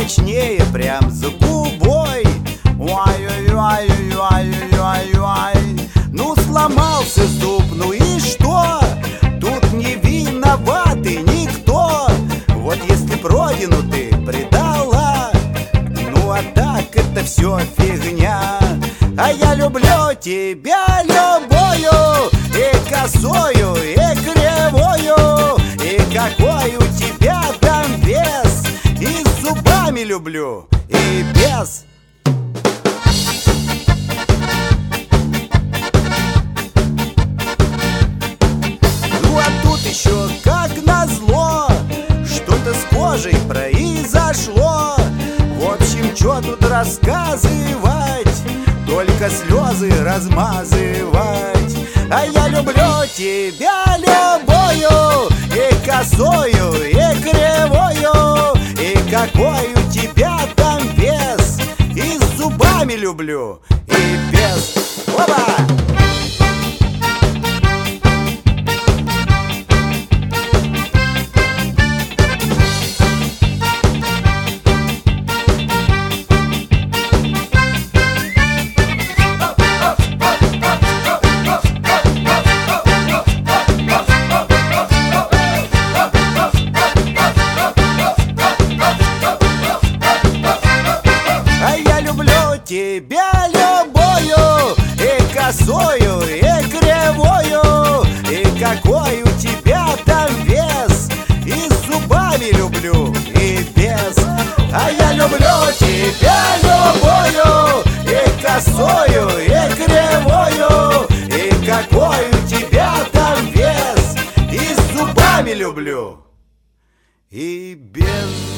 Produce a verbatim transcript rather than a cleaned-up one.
точнее, прям за губой. Ой-ой-ой-ой-ой-ой-ой. Ну сломался зуб, ну и что? Тут не виноваты никто. Вот если б родину ты предала, ну а так это все фигня. А я люблю тебя любую, и косую, и кривую, и какой у тебя там вес. И с зубами люблю, и без. Ну а тут еще как назло что-то с кожей произошло. В общем, что тут рассказывать, только слезы размазывать. А я люблю тебя любую, и косую, и кривую, и какой у тебя там вес. И с зубами люблю, и без. Опа! Тебя любую, и косую, и кривую, и какой у тебя там вес. И с зубами люблю, и без. А я люблю тебя любую, и косую, и кривую, и какой у тебя там вес. И с зубами люблю, и без.